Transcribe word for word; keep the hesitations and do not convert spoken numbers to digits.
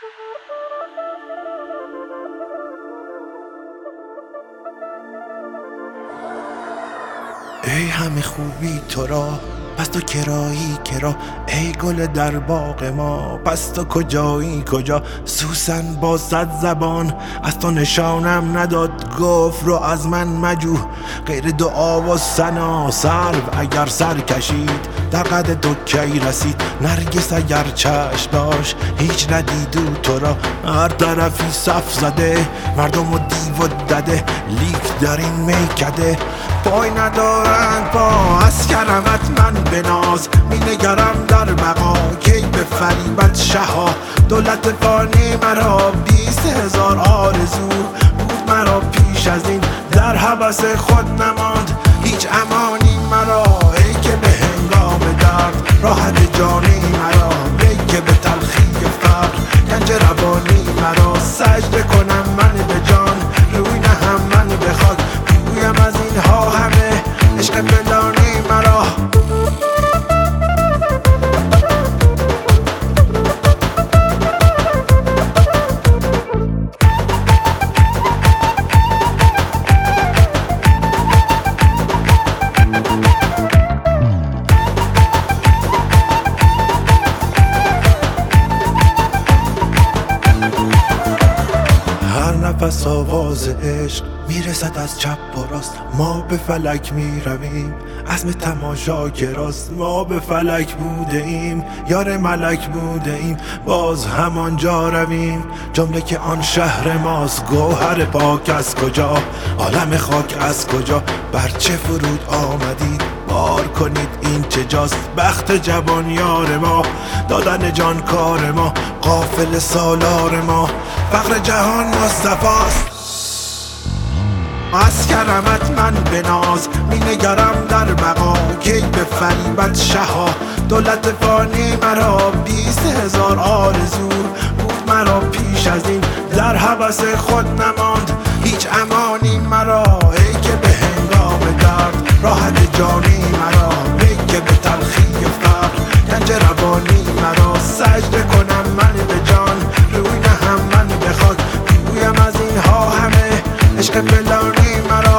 ای همه خوبی تو را پس تو کرایی کرا، ای گل در باغ ما پس تو کجایی کجا. سوسن با صد زبان از تو نشانم نداد، گفت رو از من مجو غیر دعا و ثنا. سرو اگر سر کشید در قد تو کی رسید، نرگس اگر چشم داشت هیچ ندیدو تو را. هر طرفی صف زده مردم و دیو و دده، لیک در این میکده پای ندارند پا. از کرمت من به ناز می نگرم در بقا، کی به فریبت شها. دولت فانی مرا بیست هزار آرزو بود مرا پیش از این، در هوس خود نماند هیچ امانی مرا. ای که به هنگام درد راحت جانی مرا، ای که به تلخی فقر گنج روانی مرا. سجده کنم من به جان روی نهم من به خاک، گویم از اینها همه عشق فلانی مرا. نفس آواز عشق میرسد از چپ و راست، ما به فلک میرویم عزم تماشا گراست. ما به فلک بوده ایم یار ملک بوده ایم، باز همانجا رویم جمله که آن شهر ماست. گوهر پاک از کجا عالم خاک از کجا، بر چه فرود آمدید بار کنید این چه جاست. بخت جوان یار ما دادن جان کار ما، قافل سالار ما فقر جهان مصطفاست. از کرمت من به ناز می نگرم در بقا، کی به فریبت شها. دولت فانی مرا بیست هزار آرزو بود مرا پیش از این، در هوس خود نماند هیچ امانی مرا. ای که به هنگام درد راحت جانی مرا، ای که به تلخی فقر گنج روانی مرا. سجده کنم من به جان روی نهم من به خاک، گویم از اینها همه عشق فلانی مرا.